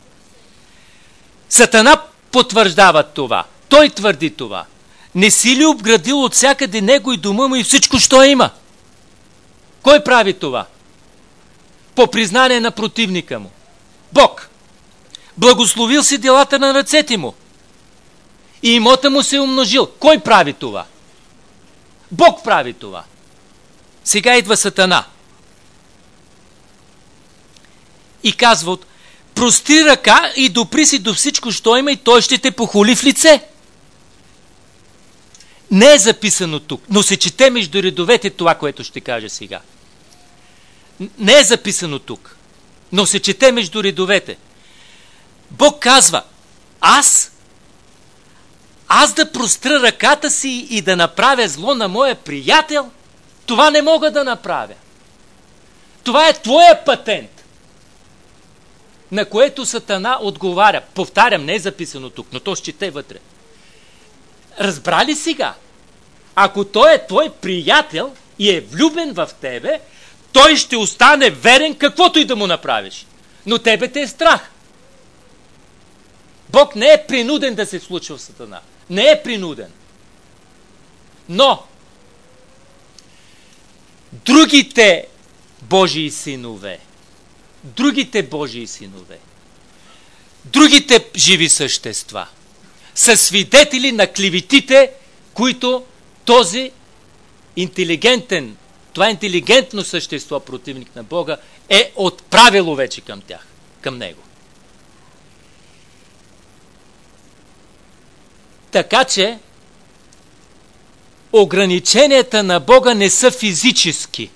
Сатана потвърждава това. Той твърди това. Не си ли обградил от всякъде него и дома му и всичко, що има? Кой прави това? По признание на противника му. Бог. Благословил си делата на ръцете му. И имота му се умножил. Кой прави това? Бог прави това. Сега идва Сатана. И казва, простри ръка и допри си до всичко, що има, и той ще те похули в лице. Не е записано тук, но се чете между редовете това, което ще кажа сега. Не е записано тук, но се чете между редовете. Бог казва, аз да простра ръката си и да направя зло на моя приятел, това не мога да направя. Това е твоя патент. На което Сатана отговаря. Повтарям, не е записано тук, но то ще чете вътре. Разбра ли сега? Ако той е твой приятел и е влюбен в тебе, той ще остане верен каквото и да му направиш. Но тебе те е страх. Бог не е принуден да се случва в Сатана. Не е принуден. Но другите Божии синове, другите живи същества са свидетели на клеветите, които този това интелигентно същество, противник на Бога, е отправило вече към тях, към него. Така че ограниченията на Бога не са физически,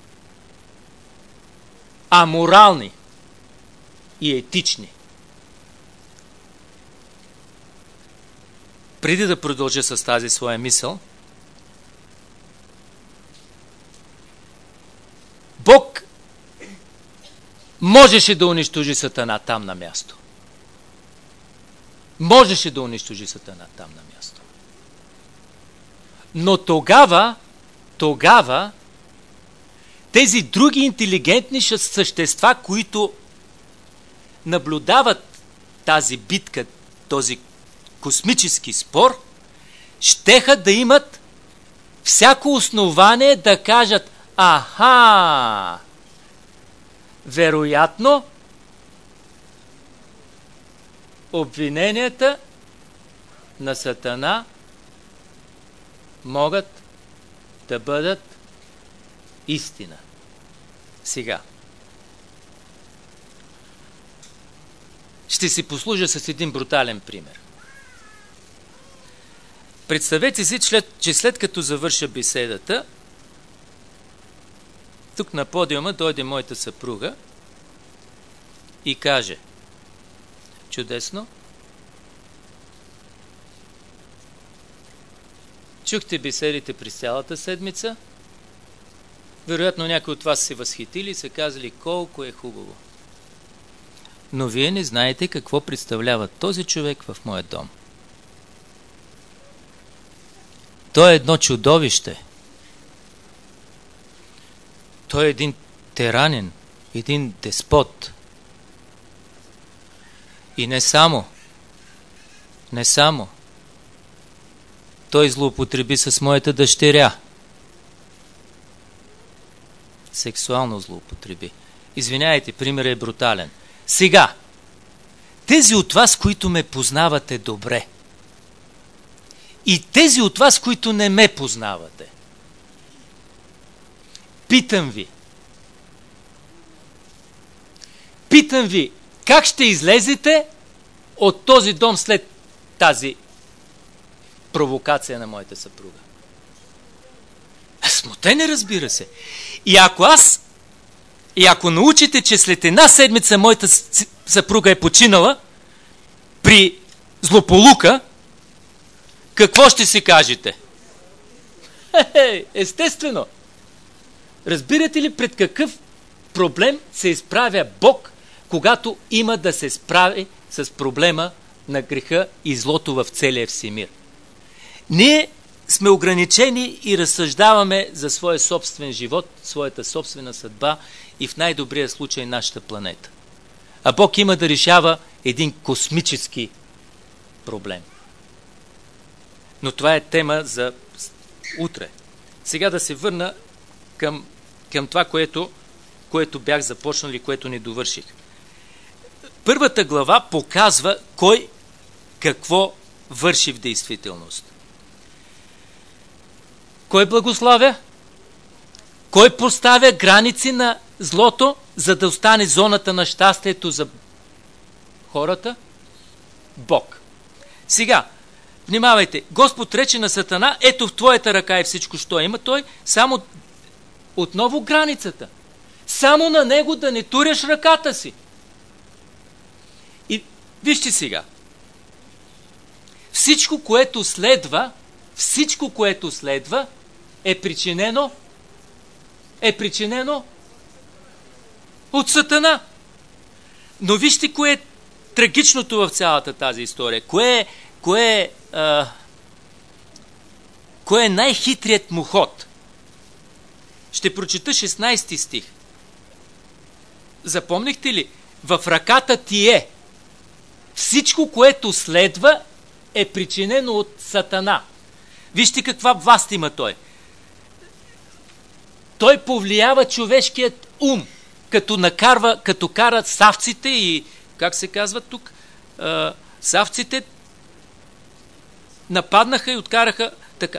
а морални и етични. Преди да продължа с тази своя мисъл, Бог можеше да унищожи Сатана там на място. Можеше да унищожи Сатана там на място. Но тогава тези други интелигентни същества, които наблюдават тази битка, този космически спор, щеха да имат всяко основание да кажат: аха, вероятно обвиненията на Сатана могат да бъдат истина. Сега ще си послужа с един брутален пример. Представете си, че след като завърша беседата, тук на подиума дойде моята съпруга и каже: чудесно, чухте беседите през цялата седмица, вероятно някои от вас се възхитили и са казали колко е хубаво. Но вие не знаете какво представлява този човек в моя дом. Той е едно чудовище. Той е един тиранин, един деспот. И не само. Той злоупотреби с моята дъщеря. Сексуално злоупотреби. Извинявайте, примерът е брутален. Сега, тези от вас, които ме познавате добре, и тези от вас, които не ме познавате, питам ви, как ще излезете от този дом след тази провокация на моята съпруга? Смутени, разбира се. И ако научите, че след една седмица моята съпруга е починала при злополука, какво ще си кажете? Естествено. Разбирате ли пред какъв проблем се изправя Бог, когато има да се справи с проблема на греха и злото в целия всемир? Ние сме ограничени и разсъждаваме за своя собствен живот, своята собствена съдба и в най-добрия случай нашата планета. А Бог има да решава един космически проблем. Но това е тема за утре. Сега да се върна към това, което бях започнал и което не довърших. Първата глава показва кой какво върши в действителност. Кой благославя? Кой поставя граници на злото, за да остане зоната на щастието за хората? Бог. Сега, внимавайте, Господ рече на Сатана: ето в твоята ръка е всичко, що има. Той само отново границата. Само на него да не туряш ръката си. И вижте сега. Всичко, което следва, е причинено от Сатана. Но вижте кое е трагичното в цялата тази история. Кое е най-хитрият му ход? Ще прочета 16 стих. Запомнихте ли? В ръката ти е. Всичко, което следва, е причинено от Сатана. Вижте каква власт има той. Той повлиява човешкият ум, като кара савците и, как се казва тук, савците нападнаха и откараха така.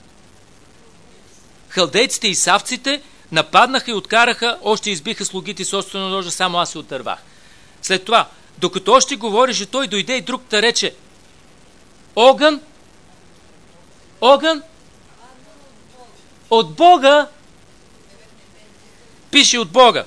Халдейците и савците нападнаха и откараха, още избиха слугите собствено ножа, само аз се отървах. След това, докато още говореше, той дойде и друг та рече: огън от Бога. Пише от Бога.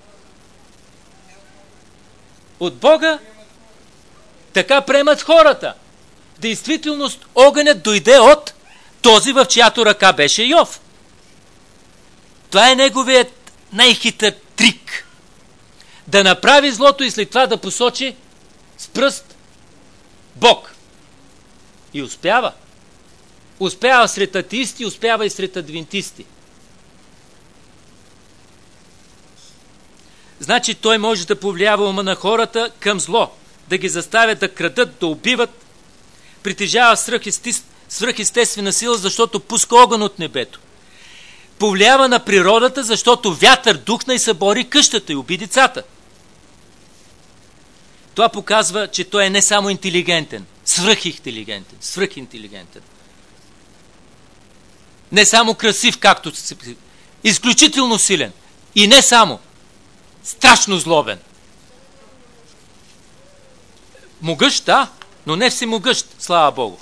От Бога. Така приемат хората. В действителност огънят дойде от този, в чиято ръка беше Йов. Това е неговият най-хитър трик. Да направи злото и след това да посочи с пръст Бог. И успява. Успява сред атеисти, успява и сред адвентисти. значи той може да повлиява ума на хората към зло, да ги заставят да крадат, да убиват, притежава свръхестествена сила, защото пуска огън от небето. Повлиява на природата, защото вятър духна и събори къщата и уби децата. Това показва, че той е не само интелигентен, свръхинтелигентен. Не само красив, както се... изключително силен. И не само. Страшно злобен. Могъщ, да, но не всемогъщ, слава Богу.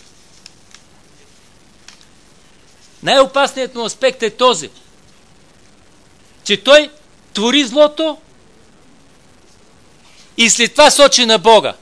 Най-опасният му аспект е този, че той твори злото и след това сочи на Бога.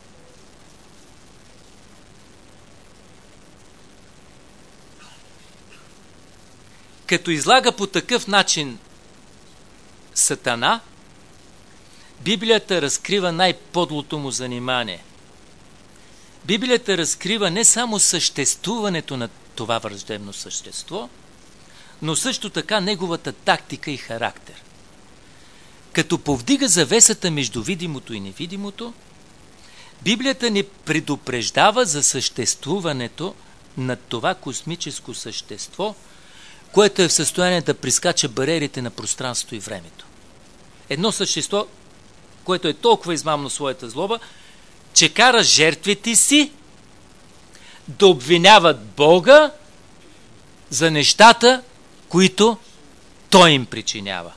Като излага по такъв начин Сатана, Библията разкрива най-подлото му занимание. Библията разкрива не само съществуването на това враждебно същество, но също така неговата тактика и характер. Като повдига завесата между видимото и невидимото, Библията ни предупреждава за съществуването на това космическо същество, което е в състояние да прескача бариерите на пространството и времето. Едно същество, което е толкова измамно своята злоба, че кара жертвите си да обвиняват Бога за нещата, които Той им причинява.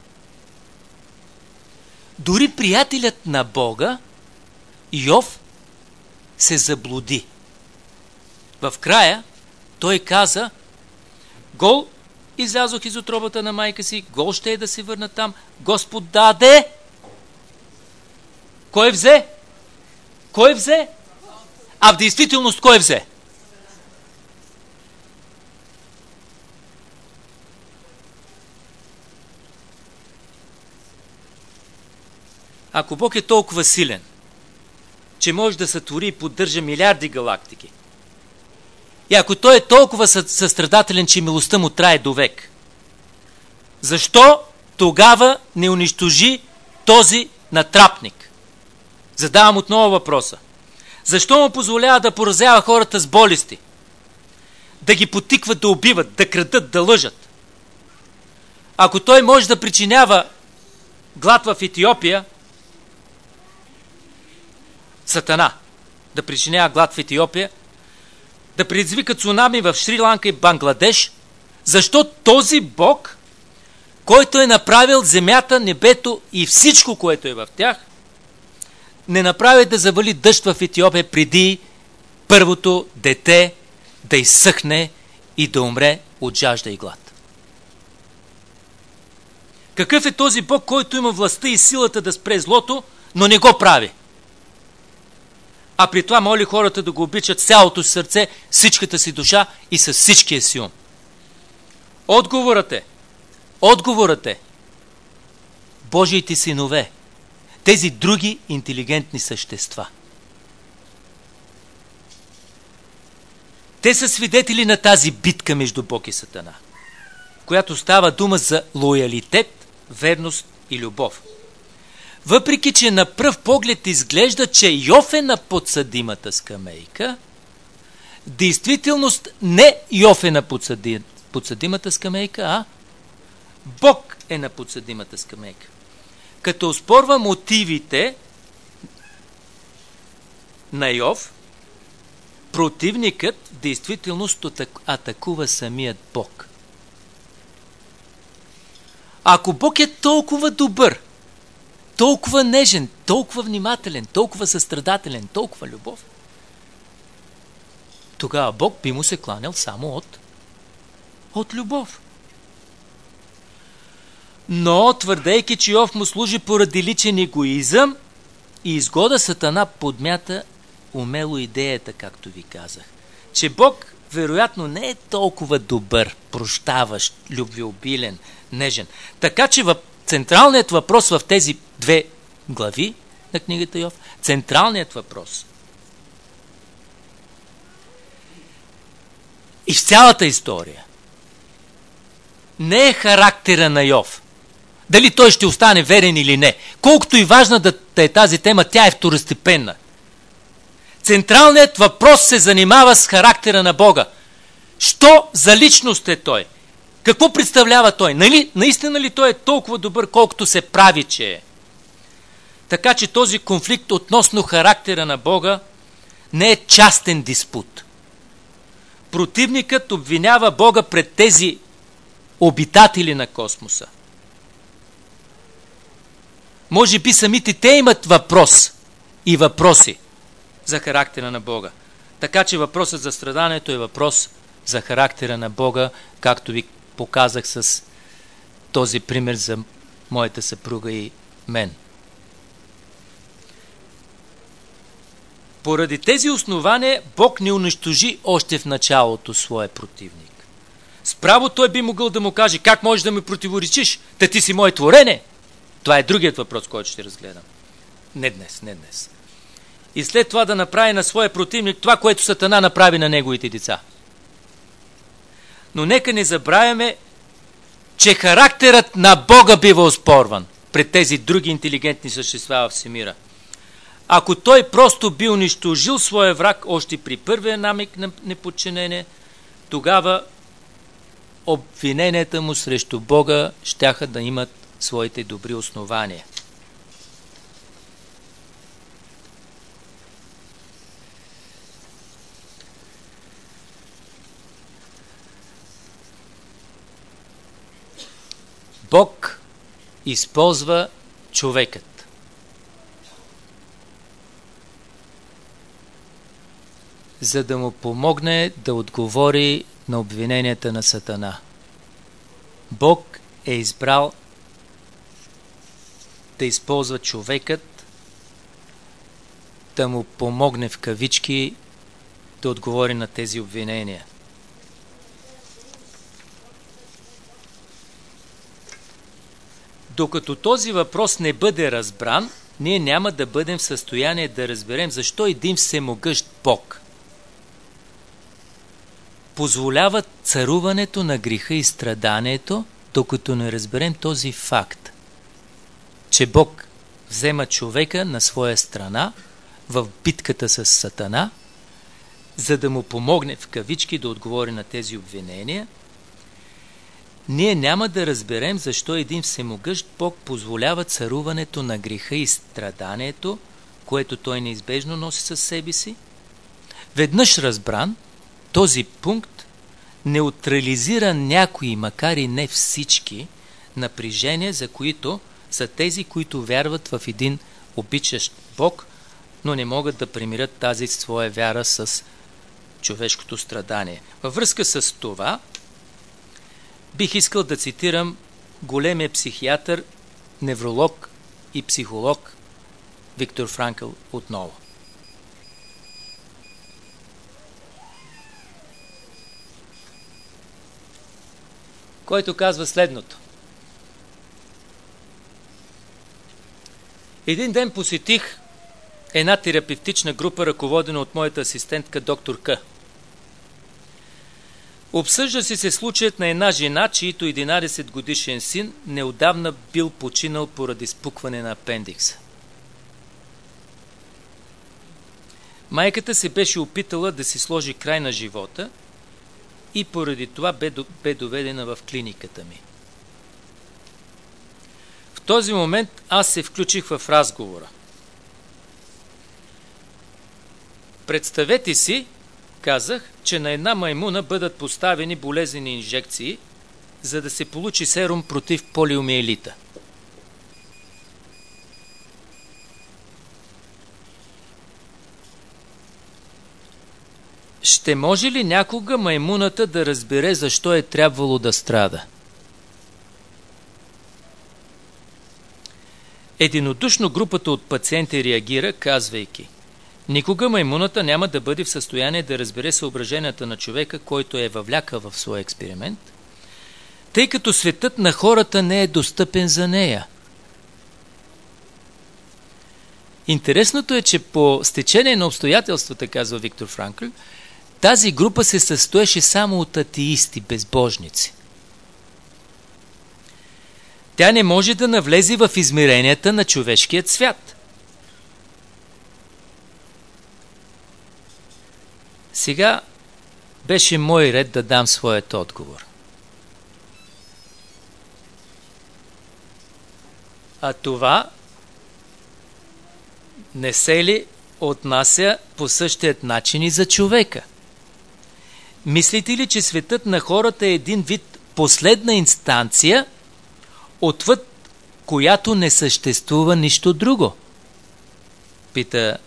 Дори приятелят на Бога, Йов, се заблуди. В края той каза: гол излязох из утробата на майка си, гол ще е да се върна там. Господ даде. Кой взе? Кой взе? А в действителност кой взе? Ако Бог е толкова силен, че може да сътвори и поддържа милиарди галактики, и ако Той е толкова състрадателен, че милостта му трае до век, защо тогава не унищожи този натрапник? Задавам отново въпроса. Защо му позволява да поразява хората с болести? Да ги потикват да убиват, да крадат, да лъжат? Ако той може да причинява глад в Етиопия, Сатана да причинява глад в Етиопия, да предизвика цунами в Шри-Ланка и Бангладеш, защо този Бог, който е направил земята, небето и всичко, което е в тях, не направи да завали дъжд в Етиопия преди първото дете да изсъхне и да умре от жажда и глад? Какъв е този Бог, който има властта и силата да спре злото, но не го прави? А при това моли хората да го обичат с цялото си сърце, всичката си душа и с всичкия си ум. Отговорът е Божиите синове, тези други интелигентни същества. Те са свидетели на тази битка между Бог и Сатана, в която става дума за лоялитет, верност и любов. Въпреки че на пръв поглед изглежда, че Йов е на подсъдимата скамейка, в действителност не Йов е на подсъдимата скамейка, а Бог е на подсъдимата скамейка. Като оспорва мотивите на Йов, противникът в действителност атакува самият Бог. Ако Бог е толкова добър, толкова нежен, толкова внимателен, толкова състрадателен, толкова любов, тогава Бог би му се кланял само от любов. Но, твърдейки, че Йов му служи поради личен егоизъм и изгода, Сатана подмята умело идеята, както ви казах, че Бог вероятно не е толкова добър, прощаващ, любвеобилен, нежен. Така че централният въпрос в тези две глави на книгата Йов, централният въпрос и в цялата история не е характера на Йов, Дали той ще остане верен или не. Колкото и важна да е тази тема, тя е второстепенна. Централният въпрос се занимава с характера на Бога. Що за личност е той? Какво представлява той? Наистина ли той е толкова добър, колкото се прави, че е? Така че този конфликт относно характера на Бога не е частен диспут. Противникът обвинява Бога пред тези обитатели на космоса. Може би самите те имат въпрос и въпроси за характера на Бога. Така че въпросът за страданието е въпрос за характера на Бога, както ви показах с този пример за моята съпруга и мен. Поради тези основания Бог не унищожи още в началото своя противник. Справо той би могъл да му каже: как можеш да ми противоречиш? Та ти си мое творене. Това е другият въпрос, който ще разгледам. Не днес. И след това да направи на своя противник това, което Сатана направи на неговите деца. Но нека не забравяме, че характерът на Бога бива оспорван пред тези други интелигентни същества в всемира. Ако той просто би унищожил своя враг още при първия намек на неподчинение, тогава обвиненията му срещу Бога щяха да имат своите добри основания. Бог използва човекът. За да му помогне да отговори на обвиненията на Сатана. Бог е избрал да използва човекът, да му помогне в кавички да отговори на тези обвинения. Докато този въпрос не бъде разбран, ние няма да бъдем в състояние да разберем защо един всемогъщ Бог позволява царуването на греха и страданието, докато не разберем този факт, че Бог взема човека на своя страна в битката с Сатана, за да му помогне в кавички да отговори на тези обвинения. Ние няма да разберем защо един всемогъщ Бог позволява царуването на греха и страданието, което той неизбежно носи със себе си. Веднъж разбран, този пункт неутрализира някои, макар и не всички, напрежения, за които са тези, които вярват в един обичащ Бог, но не могат да примирят тази своя вяра с човешкото страдание. Във връзка с това, бих искал да цитирам големия психиатър, невролог и психолог Виктор Франкъл отново. Който казва следното. Един ден посетих една терапевтична група, ръководена от моята асистентка доктор К. Обсъжда се случаят на една жена, чието 11 годишен син неотдавна бил починал поради спукване на апендикса. Майката се беше опитала да си сложи край на живота и поради това бе доведена в клиниката ми. В този момент аз се включих в разговора. Представете си, казах, че на една маймуна бъдат поставени болезнени инжекции, за да се получи серум против полиомиелита. Ще може ли някога маймуната да разбере защо е трябвало да страда? Единодушно групата от пациенти реагира, казвайки: никога маймуната няма да бъде в състояние да разбере съображенията на човека, който е въвлякал в своя експеримент, тъй като светът на хората не е достъпен за нея. Интересното е, че по стечение на обстоятелствата, казва Виктор Франкъл, тази група се състоеше само от атеисти, безбожници. Тя не може да навлезе в измеренията на човешкият свят. Сега беше мой ред да дам своят отговор. А това не се ли отнася по същият начин и за човека? Мислите ли, че светът на хората е един вид последна инстанция, отвъд която не съществува нищо друго? Пита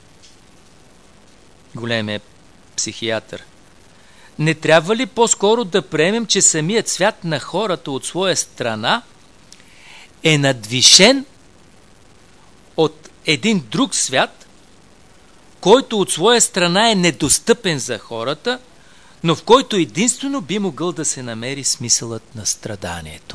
големия психиатър. Не трябва ли по-скоро да приемем, че самият свят на хората от своя страна е надвишен от един друг свят, който от своя страна е недостъпен за хората, но в който единствено би могъл да се намери смисълът на страданието?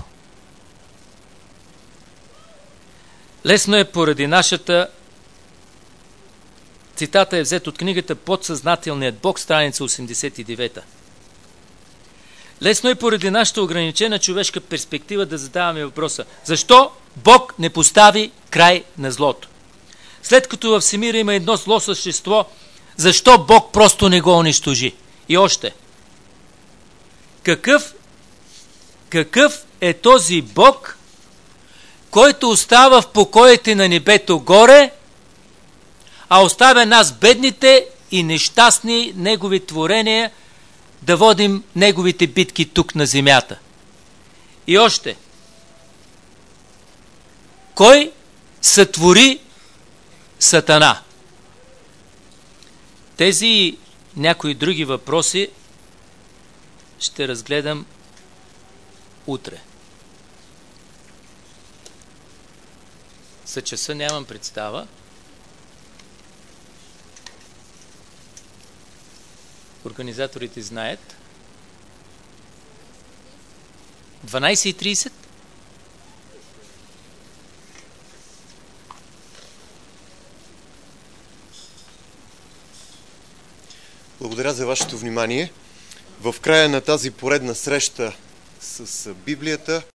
Лесно е поради нашата... Цитата е взет от книгата "Подсъзнателният Бог", страница 89. Лесно е поради нашата ограничена човешка перспектива да задаваме въпроса: защо Бог не постави край на злото? След като във всемира има едно зло същество, защо Бог просто не го унищожи? И още. Какъв е този Бог, който остава в покоите на небето горе, а оставя нас, бедните и нещастни негови творения, да водим неговите битки тук на земята? И още. Кой сътвори Сатана? Тези и някои други въпроси ще разгледам утре. За часа нямам представа. Организаторите знаят. 12:30? Благодаря за вашето внимание. В края на тази поредна среща с Библията